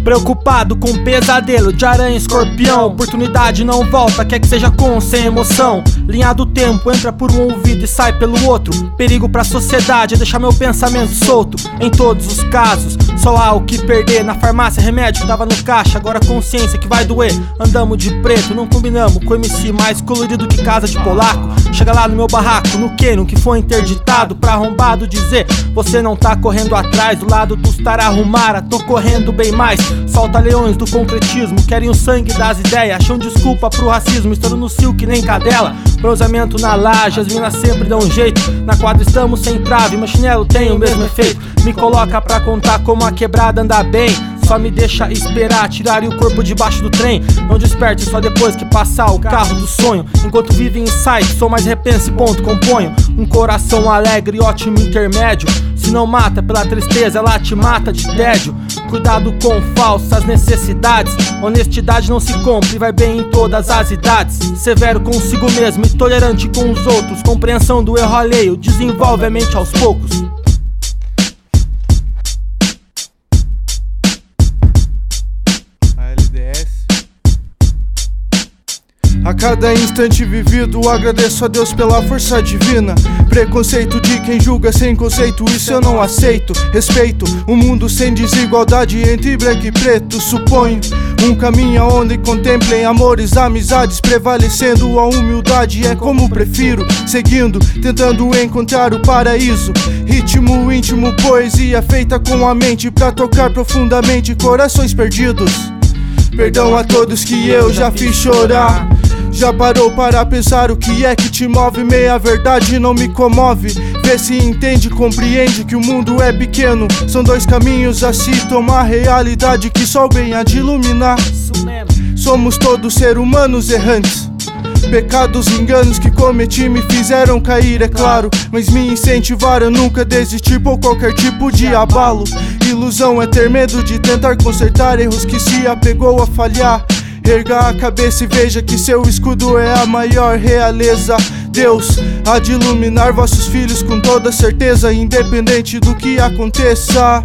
Preocupado com pesadelo de aranha e escorpião. Oportunidade não volta, quer que seja com ou sem emoção. Linha do tempo entra por um ouvido e sai pelo outro. Perigo pra sociedade é deixar meu pensamento solto. Em todos os casos, só há o que perder. Na farmácia remédio que tava no caixa, agora consciência que vai doer. Andamos de preto, não combinamos com MC mais colorido que casa de polaco. Chega lá no meu barraco, no Canon que foi interditado. Pra arrombado dizer, você não tá correndo atrás. Do lado dos tararrumara, tô correndo bem mais. Solta leões do concretismo, querem o sangue das ideias. Acham desculpa pro racismo, estouro no cio que nem cadela. Bronzeamento na laje, as minas sempre dão um jeito. Na quadra estamos sem trave, mas chinelo tem o mesmo efeito. Me coloca pra contar como a quebrada anda bem. Só me deixa esperar, tirarem o corpo debaixo do trem. Não desperte só depois que passar o carro do sonho. Enquanto vive em insight, sou mais repense, ponto, componho. Um coração alegre, ótimo intermédio. Se não mata pela tristeza, ela te mata de tédio. Cuidado com falsas necessidades. Honestidade não se compra e vai bem em todas as idades. Severo consigo mesmo e tolerante com os outros. Compreensão do erro alheio, desenvolve a mente aos poucos. A cada instante vivido, agradeço a Deus pela força divina. Preconceito de quem julga sem conceito, isso eu não aceito. Respeito um mundo sem desigualdade entre branco e preto. Suponho um caminho onde contemplem amores, amizades, prevalecendo a humildade. É como prefiro, seguindo, tentando encontrar o paraíso. Ritmo íntimo, poesia feita com a mente pra tocar profundamente corações perdidos. Perdão a todos que eu já fiz chorar. Já parou para pensar o que é que te move? Meia verdade não me comove. Vê se entende, compreende que o mundo é pequeno. São dois caminhos a se tomar, realidade que só o bem há de iluminar. Somos todos seres humanos errantes. Pecados, enganos que cometi me fizeram cair, é claro. Mas me incentivaram a nunca desistir por qualquer tipo de abalo. Ilusão é ter medo de tentar consertar erros que se apegou a falhar. Erga a cabeça e veja que seu escudo é a maior realeza. Deus há de iluminar vossos filhos com toda certeza, independente do que aconteça.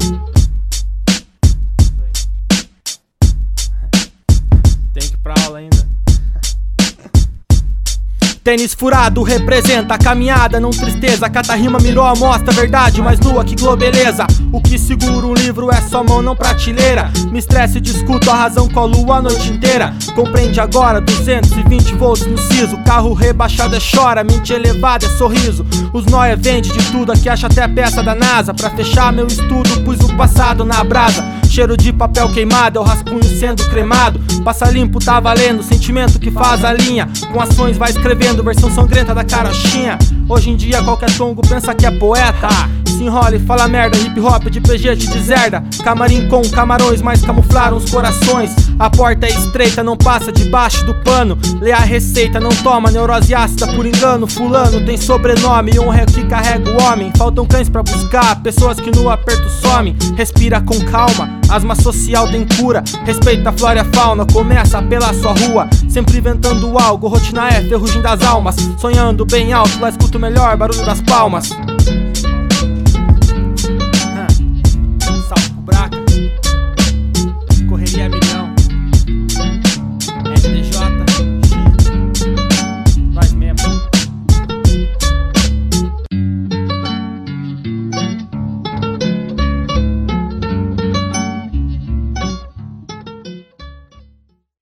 Tem que ir pra aula ainda. Tênis furado representa a caminhada, não tristeza. Catarrima mirou a mostra, verdade mais nua que globeleza. O que segura um livro é só mão, não prateleira. Me estresse e discuto a razão com a lua a noite inteira. Compreende agora, 220 volts no siso. Carro rebaixado é chora, mente elevada é sorriso. Os nóia vende de tudo, aqui acha até a peça da NASA. Pra fechar meu estudo, pus o passado na brasa. Cheiro de papel queimado, é o rascunho sendo cremado. Passa limpo, tá valendo, sentimento que faz a linha. Com ações vai escrevendo, versão sangrenta da carochinha. Hoje em dia qualquer tongo pensa que é poeta. Se enrola e fala merda, hip hop de PG te deserda. Camarim com camarões, mas camuflaram os corações. A porta é estreita, não passa debaixo do pano. Lê a receita, não toma neurose ácida por engano. Fulano tem sobrenome, honra é que carrega o homem. Faltam cães pra buscar, pessoas que no aperto somem. Respira com calma, asma social tem cura. Respeita a flora e a fauna, começa pela sua rua. Sempre inventando algo, rotina é ferrugem das almas. Sonhando bem alto, lá escuto melhor barulho das palmas.